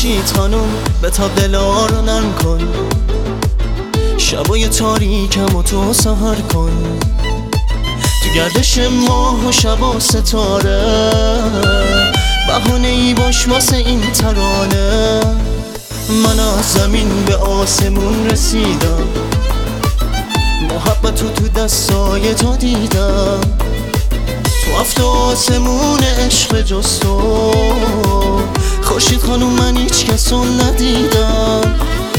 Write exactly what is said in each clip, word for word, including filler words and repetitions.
خورشید خانم به تا دلا رو نرم کن، شبای تاریکم و تو سهر کن. تو گردش ماه و شب و ستاره بهانه ای باش واسه این ترانه. من از زمین به آسمون رسیدم، محبتو تو دستای تو دیدم. تو هفت آسمون عشق جز تو خورشید خانوم من هیچ کسو ندیدم.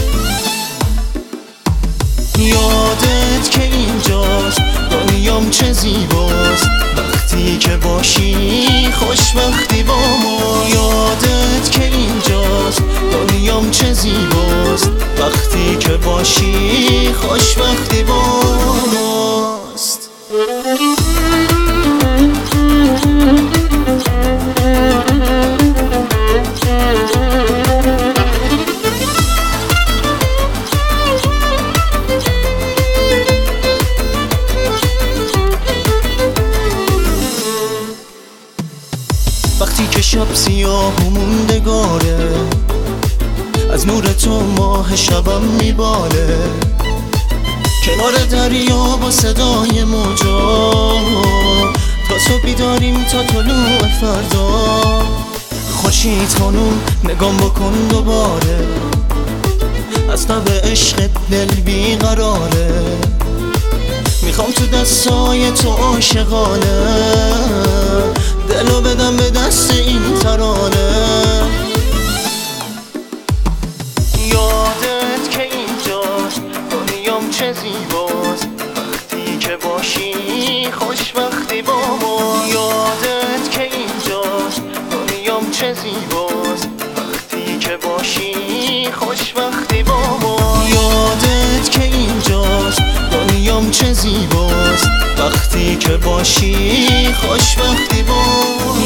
یادت که اینجاست دنیام چه زیباست، وقتی که باشی خوشبختی با ما. یادت که اینجاست دنیام چه زیباست، وقتی که باشی خوشبختی با ماست. وقتی که شب سیاه و موندگاره، از نور تو ماه شبم میباله. کنار دریا با صدای موجا تا صبح بیداریم تا طلوع فردا. خورشید خانوم نگام بکن دوباره، از تب عشق دل بیقراره. میخوام تو دستای تو عاشقانه دلو بدم به دست این ترانه. یادت که اینجاست دنیام چه زیباست، وقتی که باشی خوشبختی با ما. یادت که اینجاست دنیام چه زیباست، وقتی که باشی خوشبختی با ما. یادت که اینجاست دنیام چه زیباست، وقتی که باشی خوشبختی با